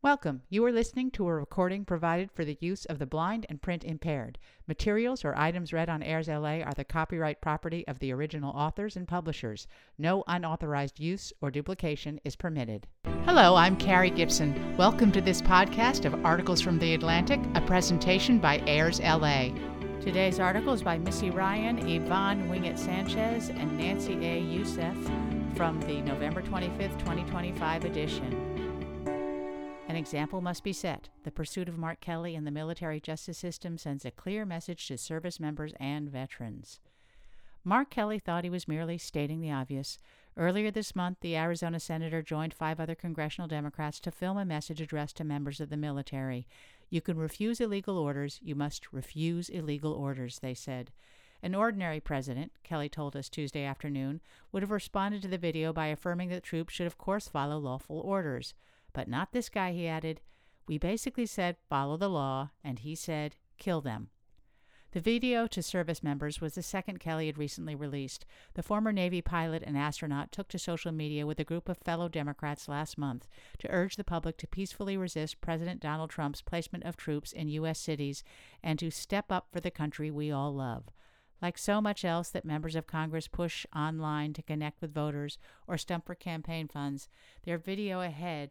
Welcome. You are listening to a recording provided for the use of the blind and print impaired. Materials or items read on Airs LA are the copyright property of the original authors and publishers. No unauthorized use or duplication is permitted. Hello, I'm Carrie Gibson. Welcome to this podcast of Articles from the Atlantic, a presentation by Airs LA. Today's article is by Missy Ryan, Yvonne Wingett Sanchez, and Nancy A. Youssef from the November 25th, 2025 edition. An example must be set. The pursuit of Mark Kelly in the military justice system sends a clear message to service members and veterans. Mark Kelly thought he was merely stating the obvious. Earlier this month, the Arizona senator joined 5 other congressional Democrats to film a message addressed to members of the military. You can refuse illegal orders. You must refuse illegal orders, they said. An ordinary president, Kelly told us Tuesday afternoon, would have responded to the video by affirming that troops should of course follow lawful orders. But not this guy, he added. We basically said, follow the law, and he said, kill them. The video to service members was the second Kelly had recently released. The former Navy pilot and astronaut took to social media with a group of fellow Democrats last month to urge the public to peacefully resist President Donald Trump's placement of troops in U.S. cities and to step up for the country we all love. Like so much else that members of Congress push online to connect with voters or stump for campaign funds, their video ahead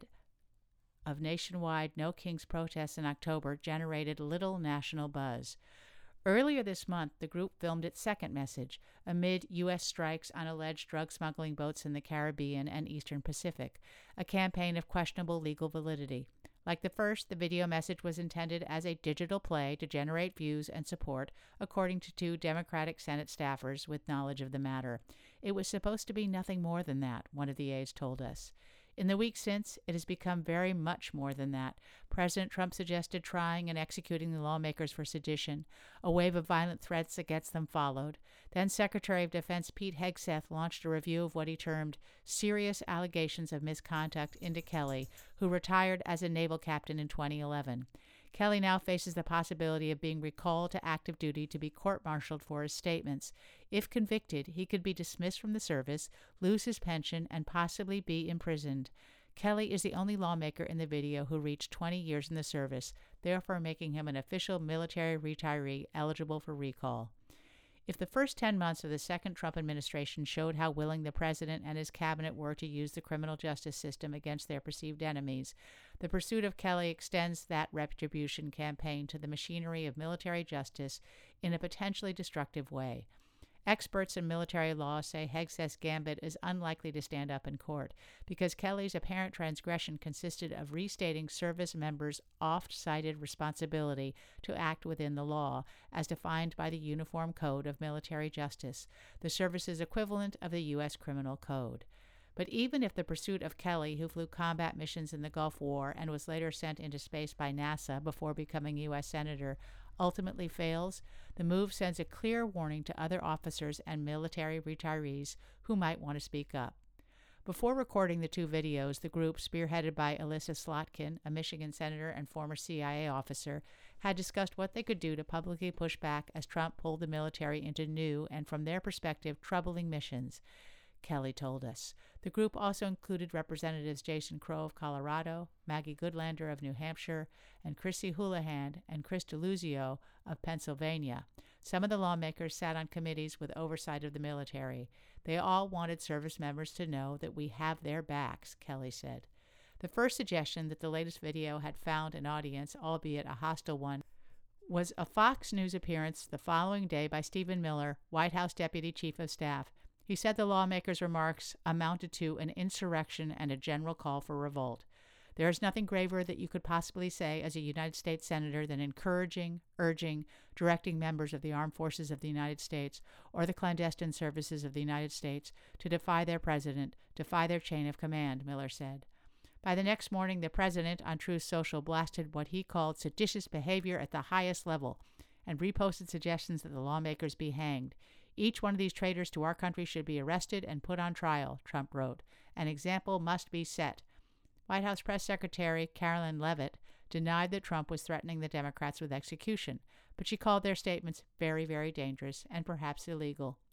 of nationwide No Kings protests in October generated little national buzz. Earlier this month, the group filmed its second message amid U.S. strikes on alleged drug smuggling boats in the Caribbean and Eastern Pacific, a campaign of questionable legal validity. Like the first, the video message was intended as a digital play to generate views and support, according to 2 Democratic Senate staffers with knowledge of the matter. It was supposed to be nothing more than that, one of the aides told us. In the weeks since, it has become very much more than that. President Trump suggested trying and executing the lawmakers for sedition. A wave of violent threats against them followed. Then Secretary of Defense Pete Hegseth launched a review of what he termed serious allegations of misconduct into Kelly, who retired as a naval captain in 2011. Kelly now faces the possibility of being recalled to active duty to be court-martialed for his statements. If convicted, he could be dismissed from the service, lose his pension, and possibly be imprisoned. Kelly is the only lawmaker in the video who reached 20 years in the service, therefore making him an official military retiree eligible for recall. If the first 10 months of the second Trump administration showed how willing the president and his cabinet were to use the criminal justice system against their perceived enemies, the pursuit of Kelly extends that retribution campaign to the machinery of military justice in a potentially destructive way. Experts in military law say Hegseth's gambit is unlikely to stand up in court because Kelly's apparent transgression consisted of restating service members' oft-cited responsibility to act within the law, as defined by the Uniform Code of Military Justice, the service's equivalent of the U.S. Criminal Code. But even if the pursuit of Kelly, who flew combat missions in the Gulf War and was later sent into space by NASA before becoming U.S. Senator, ultimately fails, the move sends a clear warning to other officers and military retirees who might want to speak up. Before recording the 2 videos, the group, spearheaded by Elissa Slotkin, a Michigan senator and former CIA officer, had discussed what they could do to publicly push back as Trump pulled the military into new and, from their perspective, troubling missions. Kelly told us. The group also included Representatives Jason Crow of Colorado, Maggie Goodlander of New Hampshire, and Chrissy Houlihan and Chris DeLuzio of Pennsylvania. Some of the lawmakers sat on committees with oversight of the military. They all wanted service members to know that we have their backs, Kelly said. The first suggestion that the latest video had found an audience, albeit a hostile one, was a Fox News appearance the following day by Stephen Miller, White House Deputy Chief of Staff. He said the lawmakers' remarks amounted to an insurrection and a general call for revolt. There is nothing graver that you could possibly say as a United States Senator than encouraging, urging, directing members of the armed forces of the United States or the clandestine services of the United States to defy their president, defy their chain of command, Miller said. By the next morning, the president on Truth Social blasted what he called seditious behavior at the highest level and reposted suggestions that the lawmakers be hanged. Each one of these traitors to our country should be arrested and put on trial, Trump wrote. An example must be set. White House Press Secretary Carolyn Leavitt denied that Trump was threatening the Democrats with execution, but she called their statements very, very dangerous and perhaps illegal.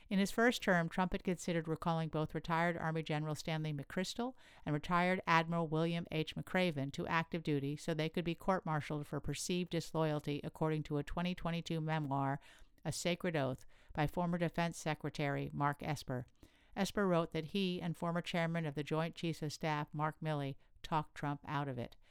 In his first term, Trump had considered recalling both retired Army General Stanley McChrystal and retired Admiral William H. McRaven to active duty so they could be court-martialed for perceived disloyalty, according to a 2022 memoir, A Sacred Oath, by former Defense Secretary Mark Esper. Esper wrote that he and former chairman of the Joint Chiefs of Staff, Mark Milley, talked Trump out of it.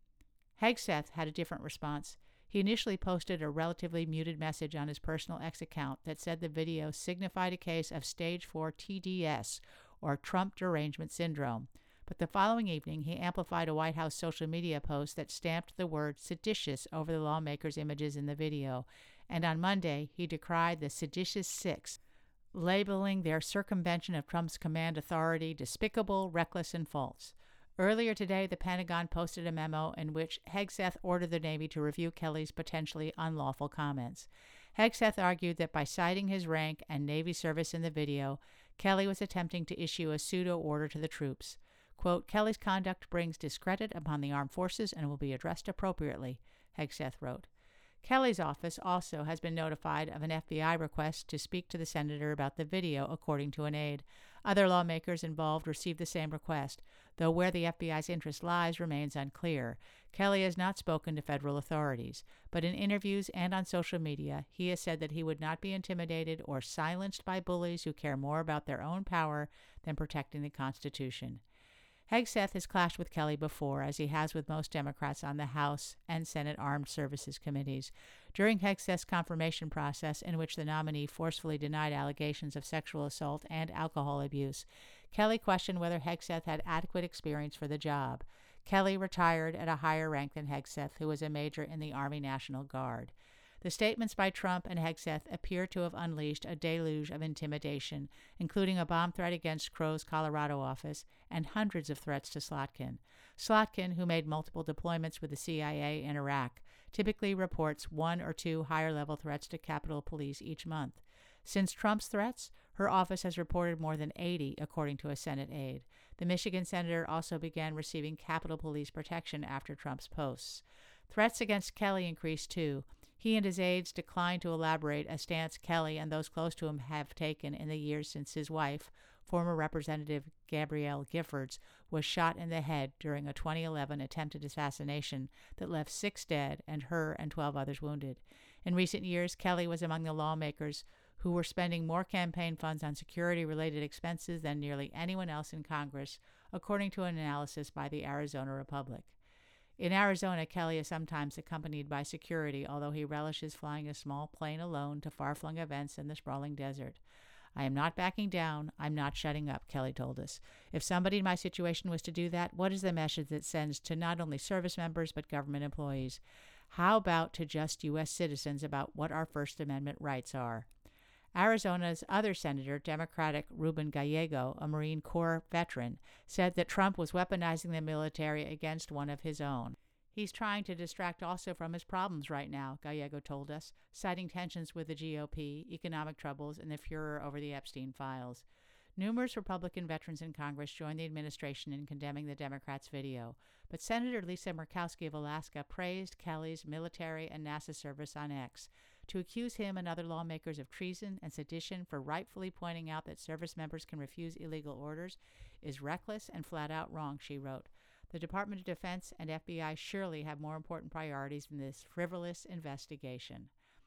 Hegseth had a different response. He initially posted a relatively muted message on his personal X account that said the video signified a case of stage 4 TDS, or Trump derangement syndrome. But the following evening, he amplified a White House social media post that stamped the word seditious over the lawmakers' images in the video. And on Monday, he decried the seditious six, labeling their circumvention of Trump's command authority despicable, reckless, and false. Earlier today, the Pentagon posted a memo in which Hegseth ordered the Navy to review Kelly's potentially unlawful comments. Hegseth argued that by citing his rank and Navy service in the video, Kelly was attempting to issue a pseudo-order to the troops. Quote, Kelly's conduct brings discredit upon the armed forces and will be addressed appropriately, Hegseth wrote. Kelly's office also has been notified of an FBI request to speak to the senator about the video, according to an aide. Other lawmakers involved received the same request, though where the FBI's interest lies remains unclear. Kelly has not spoken to federal authorities, but in interviews and on social media, he has said that he would not be intimidated or silenced by bullies who care more about their own power than protecting the Constitution. Hegseth has clashed with Kelly before, as he has with most Democrats on the House and Senate Armed Services Committees. During Hegseth's confirmation process, in which the nominee forcefully denied allegations of sexual assault and alcohol abuse, Kelly questioned whether Hegseth had adequate experience for the job. Kelly retired at a higher rank than Hegseth, who was a major in the Army National Guard. The statements by Trump and Hegseth appear to have unleashed a deluge of intimidation, including a bomb threat against Crow's Colorado office and hundreds of threats to Slotkin. Slotkin, who made multiple deployments with the CIA in Iraq, typically reports 1 or 2 higher-level threats to Capitol Police each month. Since Trump's threats, her office has reported more than 80, according to a Senate aide. The Michigan senator also began receiving Capitol Police protection after Trump's posts. Threats against Kelly increased, too. He and his aides declined to elaborate a stance Kelly and those close to him have taken in the years since his wife, former Representative Gabrielle Giffords, was shot in the head during a 2011 attempted assassination that left 6 dead and her and 12 others wounded. In recent years, Kelly was among the lawmakers who were spending more campaign funds on security-related expenses than nearly anyone else in Congress, according to an analysis by the Arizona Republic. In Arizona, Kelly is sometimes accompanied by security, although he relishes flying a small plane alone to far-flung events in the sprawling desert. I am not backing down. I'm not shutting up, Kelly told us. If somebody in my situation was to do that, what is the message it sends to not only service members but government employees? How about to just U.S. citizens about what our First Amendment rights are? Arizona's other senator, Democratic Ruben Gallego, a Marine Corps veteran, said that Trump was weaponizing the military against one of his own. He's trying to distract also from his problems right now, Gallego told us, citing tensions with the GOP, economic troubles, and the furor over the Epstein files. Numerous Republican veterans in Congress joined the administration in condemning the Democrats' video, but Senator Lisa Murkowski of Alaska praised Kelly's military and NASA service on X. To accuse him and other lawmakers of treason and sedition for rightfully pointing out that service members can refuse illegal orders is reckless and flat out wrong, she wrote. The Department of Defense and FBI surely have more important priorities than this frivolous investigation.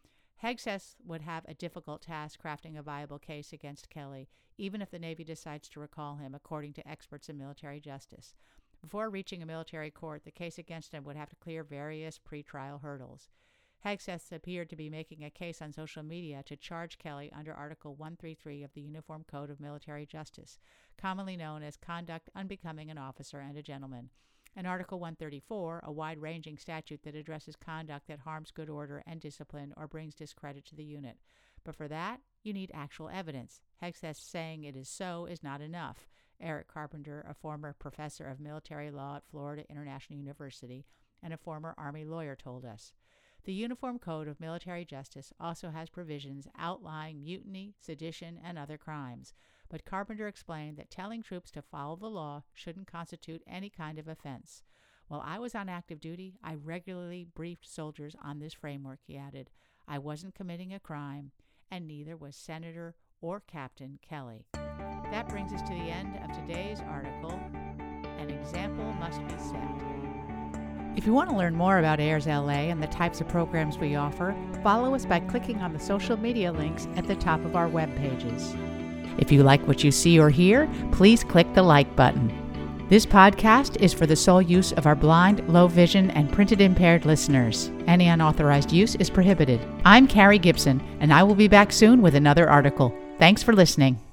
Hegseth would have a difficult task crafting a viable case against Kelly, even if the Navy decides to recall him, according to experts in military justice. Before reaching a military court, the case against him would have to clear various pretrial hurdles. Hegseth appeared to be making a case on social media to charge Kelly under Article 133 of the Uniform Code of Military Justice, commonly known as conduct unbecoming an officer and a gentleman, and Article 134, a wide-ranging statute that addresses conduct that harms good order and discipline or brings discredit to the unit. But for that, you need actual evidence. Hegseth saying it is so is not enough. Eric Carpenter, a former professor of military law at Florida International University and a former Army lawyer, told us. The Uniform Code of Military Justice also has provisions outlining mutiny, sedition, and other crimes, but Carpenter explained that telling troops to follow the law shouldn't constitute any kind of offense. While I was on active duty, I regularly briefed soldiers on this framework, he added. I wasn't committing a crime, and neither was Senator or Captain Kelly. That brings us to the end of today's article, An Example Must Be Set. If you want to learn more about AIRS LA and the types of programs we offer, follow us by clicking on the social media links at the top of our web pages. If you like what you see or hear, please click the like button. This podcast is for the sole use of our blind, low vision, and printed impaired listeners. Any unauthorized use is prohibited. I'm Carrie Gibson, and I will be back soon with another article. Thanks for listening.